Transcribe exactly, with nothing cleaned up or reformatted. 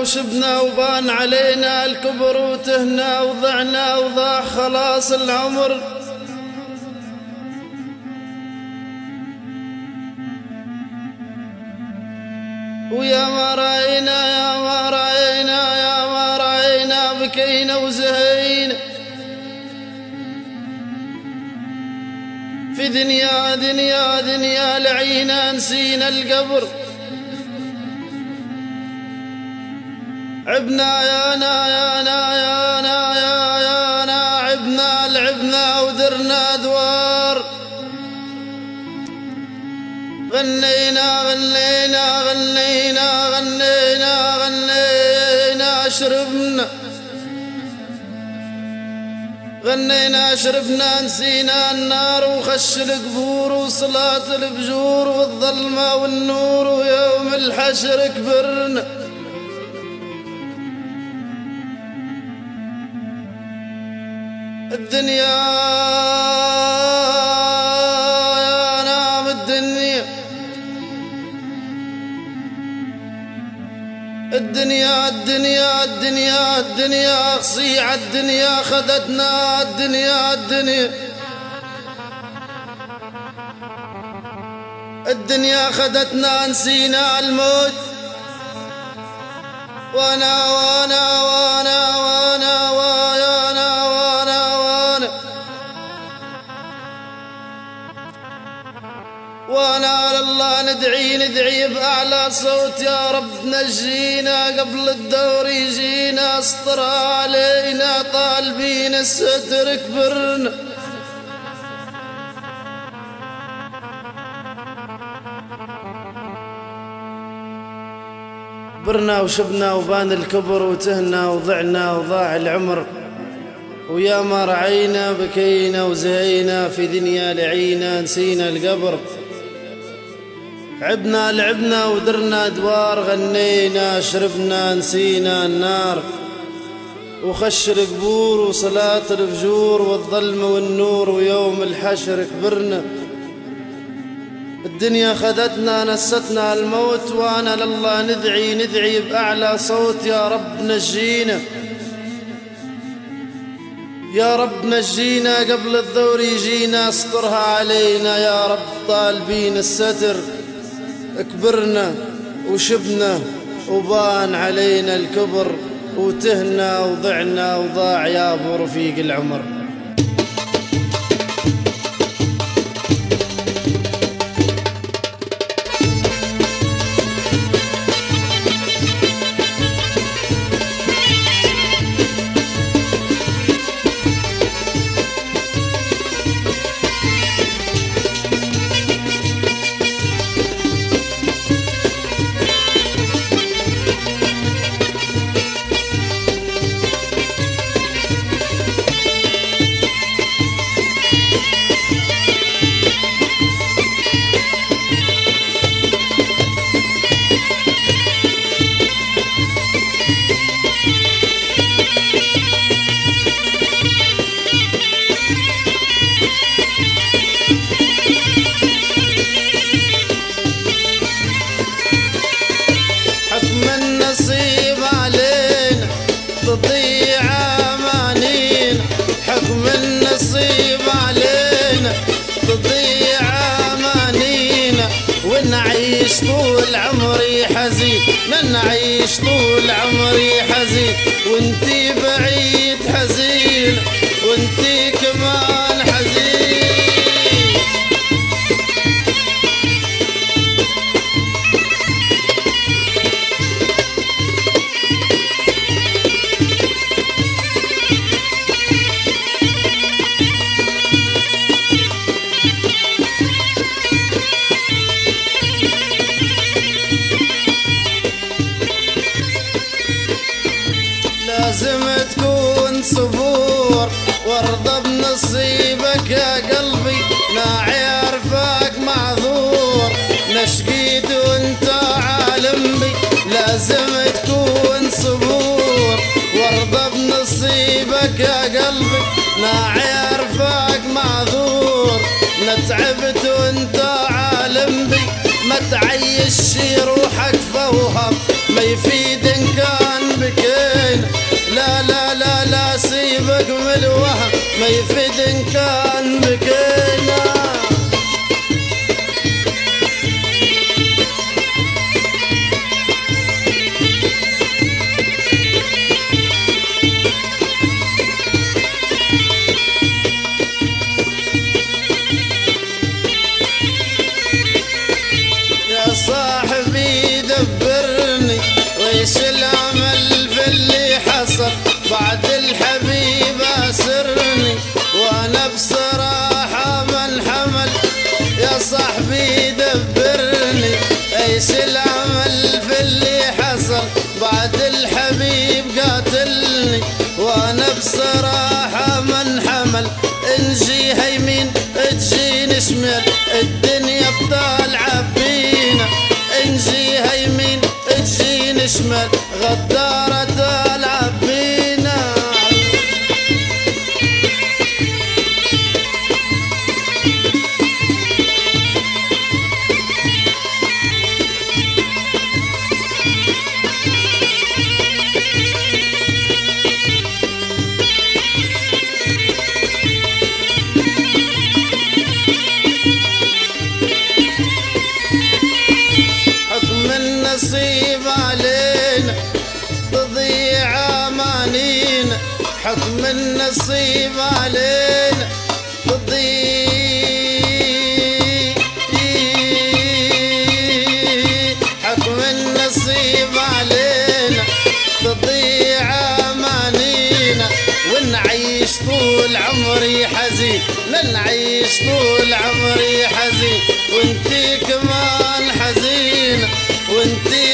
وشبنا وبان علينا الكبر وتهنا وضعنا وضاع خلاص العمر. ويا ما راينا يا ما راينا يا ما راينا بكينا وزهينا في دنيا دنيا دنيا لعينا نسينا القبر. عبنا يا نا يا نا يا نا يا يا نا عبنا لعبنا ودرنا دوار. غنينا غنينا غنينا غنينا غنينا شربنا غنينا شربنا نسينا النار وخش القبور وصلاة الفجور والظلمة والنور ويوم الحشر كبرنا. الدنيا يا نام الدنيا الدنيا الدنيا الدنيا الدنيا قصيعة الدنيا خذتنا الدنيا الدنيا الدنيا خذتنا نسينا الموت. وانا وانا وانا وانا وانا وانا وانا وانا لله ندعي ندعي بأعلى صوت يا رب نجينا قبل الدور يجينا. استر علينا طالبين الستر كبرنا. كبرنا وشبنا وبان الكبر وتهنا وضعنا وضاع العمر. ويا ما رعينا بكينا وزهينا في دنيا لعينا نسينا القبر. عبنا لعبنا ودرنا دوار غنينا شربنا نسينا النار وخش القبور وصلاة الفجور والظلم والنور ويوم الحشر كبرنا. الدنيا خذتنا نستنا الموت وانا لله ندعي ندعي بأعلى صوت يا رب نجينا يا رب نجينا قبل الدور يجينا. استرها علينا يا رب طالبين الستر. كبرنا وشبنا وبان علينا الكبر وتهنا وضعنا وضاع يا ابو رفيق العمر. تضيع امانينا حكم النصيب علينا. تضيع امانينا ونعيش طول عمري حزين. نعيش طول عمري حزين وانتي بعيد حزين وانتي كمان حزين. لازم تكون صبور وارضى بنصيبك يا قلبي. ما عرفك معذور نشقيت وانت عالم بي. لازم تكون صبور وارضى بنصيبك يا قلبي. ما عرفك معذور نتعبت وانت عالم بي. ما تعيش روحك فوهب ما يفيد ان كان النصيب علينا تضيع أمانينا، حكم النصيب علينا تضيع، حكم النصيب علينا تضيع أمانينا، ونعيش طول عمري حزين، نعيش طول عمري حزين، وانتي كمان حزينة، وانتي